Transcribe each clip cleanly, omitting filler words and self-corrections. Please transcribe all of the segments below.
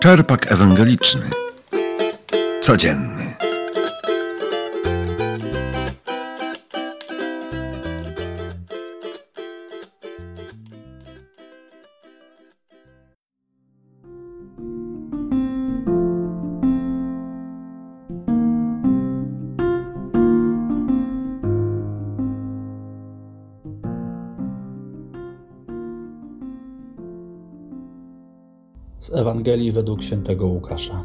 Czerpak ewangeliczny. Codzienny. Z Ewangelii według świętego Łukasza.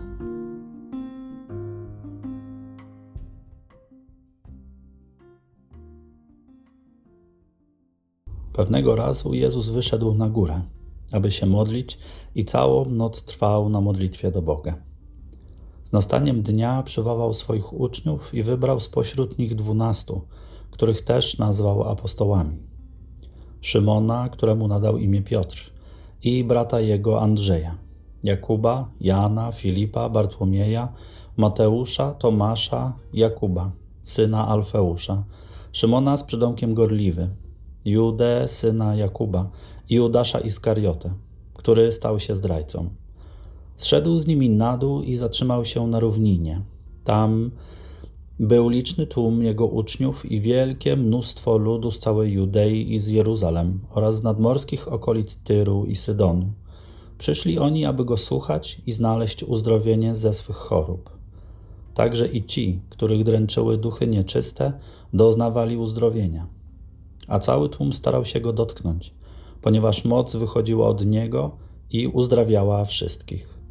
Pewnego razu Jezus wyszedł na górę, aby się modlić i całą noc trwał na modlitwie do Boga. Z nastaniem dnia przywołał swoich uczniów i wybrał spośród nich 12, których też nazwał apostołami. Szymona, któremu nadał imię Piotr, i brata jego Andrzeja, Jakuba, Jana, Filipa, Bartłomieja, Mateusza, Tomasza, Jakuba, syna Alfeusza, Szymona z przydomkiem Gorliwy, Judę, syna Jakuba i Judasza Iskariotę, który stał się zdrajcą. Zszedł z nimi na dół i zatrzymał się na równinie. Tam był liczny tłum jego uczniów i wielkie mnóstwo ludu z całej Judei i z Jeruzalem oraz z nadmorskich okolic Tyru i Sydonu. Przyszli oni, aby go słuchać i znaleźć uzdrowienie ze swych chorób. Także i ci, których dręczyły duchy nieczyste, doznawali uzdrowienia. A cały tłum starał się go dotknąć, ponieważ moc wychodziła od niego i uzdrawiała wszystkich.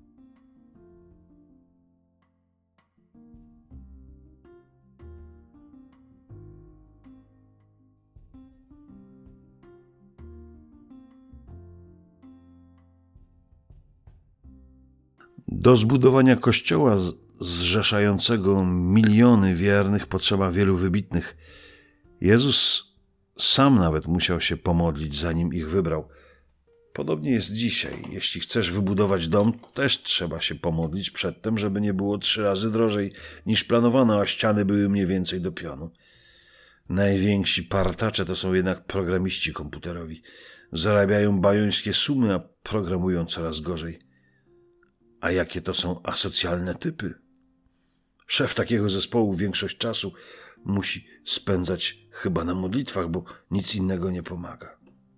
Do zbudowania kościoła zrzeszającego miliony wiernych potrzeba wielu wybitnych. Jezus sam nawet musiał się pomodlić, zanim ich wybrał. Podobnie jest dzisiaj. Jeśli chcesz wybudować dom, też trzeba się pomodlić przedtem, żeby nie było 3 razy drożej niż planowano, a ściany były mniej więcej do pionu. Najwięksi partacze to są jednak programiści komputerowi. Zarabiają bajońskie sumy, a programują coraz gorzej. A jakie to są asocjalne typy? Szef takiego zespołu większość czasu musi spędzać chyba na modlitwach, bo nic innego nie pomaga.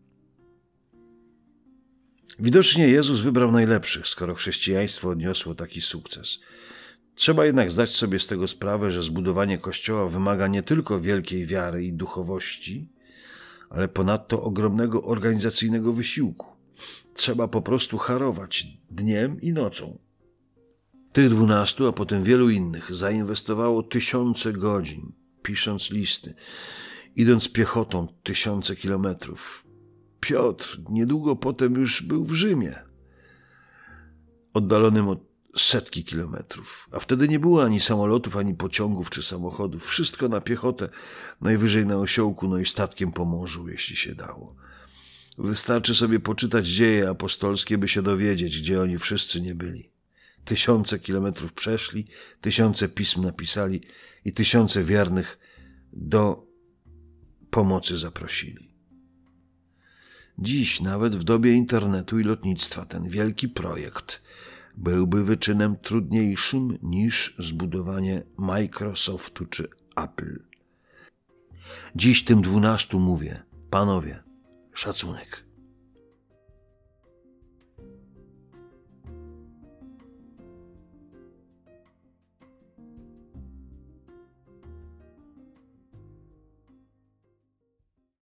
Widocznie Jezus wybrał najlepszych, skoro chrześcijaństwo odniosło taki sukces. Trzeba jednak zdać sobie z tego sprawę, że zbudowanie Kościoła wymaga nie tylko wielkiej wiary i duchowości, ale ponadto ogromnego organizacyjnego wysiłku. Trzeba po prostu harować dniem i nocą. Tych 12, a potem wielu innych zainwestowało 1000 godzin, pisząc listy, idąc piechotą 1000 kilometrów. Piotr niedługo potem już był w Rzymie, oddalonym od setki kilometrów, a wtedy nie było ani samolotów, ani pociągów czy samochodów. Wszystko na piechotę, najwyżej na osiołku, no i statkiem po morzu, jeśli się dało. Wystarczy sobie poczytać dzieje apostolskie, by się dowiedzieć, gdzie oni wszyscy nie byli. 1000 kilometrów przeszli, 1000 pism napisali i 1000 wiernych do pomocy zaprosili. Dziś, nawet w dobie internetu i lotnictwa, ten wielki projekt byłby wyczynem trudniejszym niż zbudowanie Microsoftu czy Apple. Dziś tym 12 mówię: panowie, szacunek.